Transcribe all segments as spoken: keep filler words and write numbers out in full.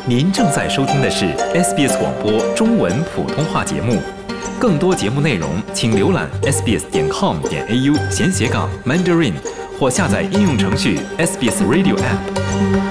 您正在收听的是 S B S 广播中文普通话节目。更多节目内容，请浏览 s b s 点 com 点 a u 闲斜杠 Mandarin， 或下载应用程序 S B S Radio App。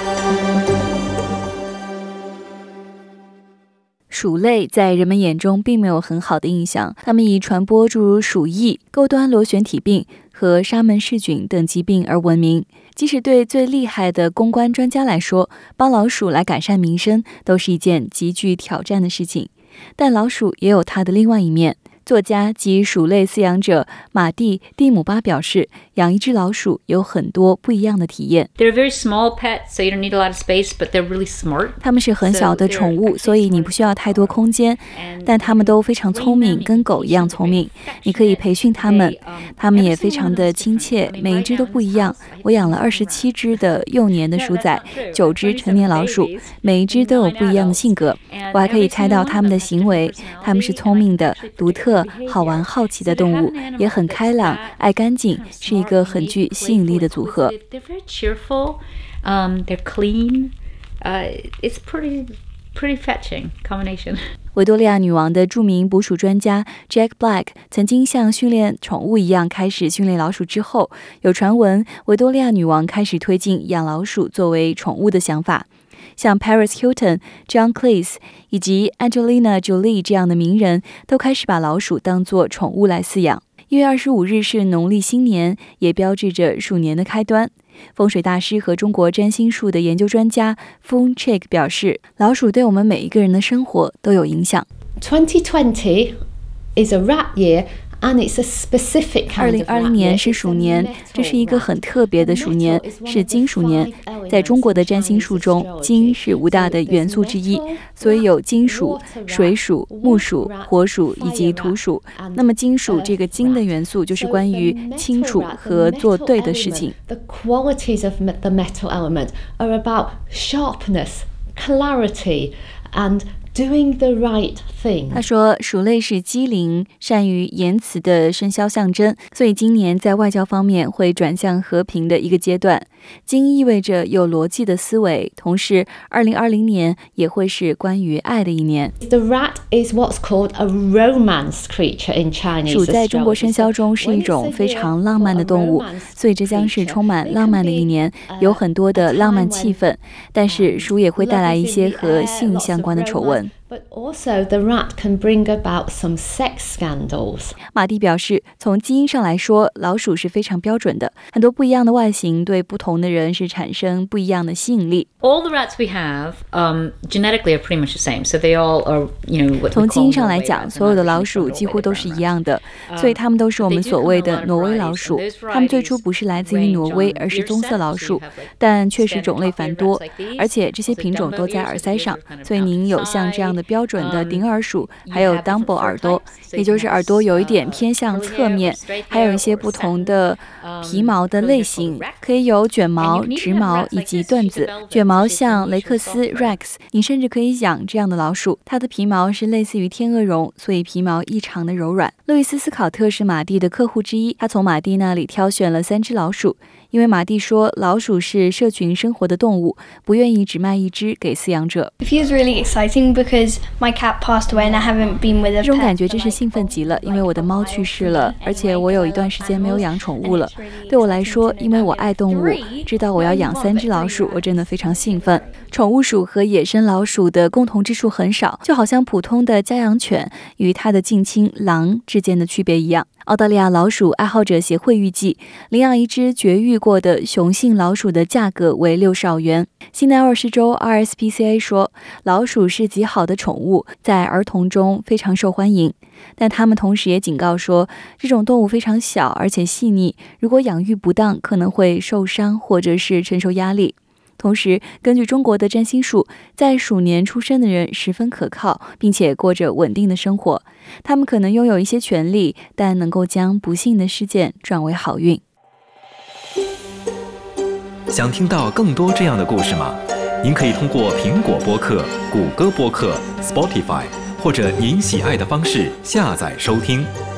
鼠类在人们眼中并没有很好的印象，它们以传播诸如鼠疫、钩端螺旋体病和沙门氏菌等疾病而闻名。即使对最厉害的公关专家来说，帮老鼠来改善民生都是一件极具挑战的事情。但老鼠也有它的另外一面。作家及鼠类饲养者马蒂·蒂姆巴表示，养一只老鼠有很多不一样的体验。 They're very small pets, so you don't need a lot of space, but they're really smart. 它们是很小的宠物，所以你不需要太多空间，但它们都非常聪明，跟狗一样聪明。你可以培训它们，它们也非常的亲切，每一只都不一样。我养了二十七只的幼年的鼠仔，九只成年老鼠，每一只都有不一样的性格。我还可以猜到它们的行为，它们是聪明的、独特、好玩、好奇的动物，也很开朗、爱干净，是一个很具吸引力的组合。 They're very cheerful, um, they're clean. Uh, it's pretty, pretty fetching combination. 维多利亚女王的著名捕鼠专家 Jack Black 曾经像训练宠物一样开始训练老鼠之后，有传闻维多利亚女王开始推进养老鼠作为宠物的想法。像 Paris Hilton、John Cleese 以及 Angelina Jolie 这样的名人都开始把老鼠当作宠物来饲养。一月二十五日是农历新年，也标志着鼠年的开端。风水大师和中国占星术的研究专家 Fung Chick 表示，老鼠对我们每一个人的生活都有影响。 twenty twenty is a rat year. 二零二零年是鼠年，这是一个很特别的鼠年，是金鼠年。在中国的占星术中，金是五大的元素之一，所以有金属、水属、木属、火属以及土属。那么金属这个金的元素就是关于清楚和做对的事情。 The qualities of the metal element are about sharpness, clarity and doing the right thing. 他说，鼠类是机灵、善于言辞的生肖象征，所以今年在外交方面会转向和平的一个阶段。金意味着有逻辑的思维，同时二零二零年也会是关于爱的一年。 The rat is what's called a romance creature in Chinese. 鼠在中国生肖中是一种非常浪漫的动物，所以这将是充满浪漫的一年，有很多的浪漫气氛。但是鼠也会带来一些和性相关的丑闻。 But also the rat can bring about some sex scandals. 马蒂表示，从基因上来说，老鼠是非常标准的，很多不一样的外形对不同的人是产生不一样的吸引力。 All the rats we have, um, genetically are pretty much the same. So they all are, you know, what we call 从基因上来讲，所有的老鼠几乎都是一样的，所以它们都是我们所谓的挪威老鼠。它们最初不是来自于挪威，而是棕色老鼠，但确实种类繁多，而且这些品种都在耳塞上，所以您有像这样的标准的顶耳鼠，还有 Dumbo 耳朵，也就是耳朵有一点偏向侧面，还有一些不同的皮毛的类型，可以有卷毛、直毛以及缎子。卷毛像雷克斯 Rex， 你甚至可以养这样的老鼠，它的皮毛是类似于天鹅绒，所以皮毛异常的柔软。路易斯·斯考特是马蒂的客户之一，他从马蒂那里挑选了三只老鼠，因为马蒂说老鼠是社群生活的动物，不愿意只卖一只给饲养者。 It feels really exciting because my cat passed away and I haven't been with a pet. 这种感觉真是兴奋极了，因为我的猫去世了，而且我有一段时间没有养宠物了。对我来说，因为我爱动物，知道我要养三只老鼠，我真的非常兴奋。宠物鼠和野生老鼠的共同之处很少，就好像普通的家养犬与它的近亲狼之间的区别一样。澳大利亚老鼠爱好者协会预计，领养一只绝育过的雄性老鼠的价格为六十澳元。新南威尔士州 R S P C A 说，老鼠是极好的宠物，在儿童中非常受欢迎。但他们同时也警告说，这种动物非常小而且细腻，如果养育不当，可能会受伤或者是承受压力。同时，根据中国的占星术，在鼠年出生的人十分可靠，并且过着稳定的生活。他们可能拥有一些权利，但能够将不幸的事件转为好运。 想听到更多这样的故事吗？您可以通过苹果播客、谷歌播客、Spotify 或者您喜爱的方式下载收听。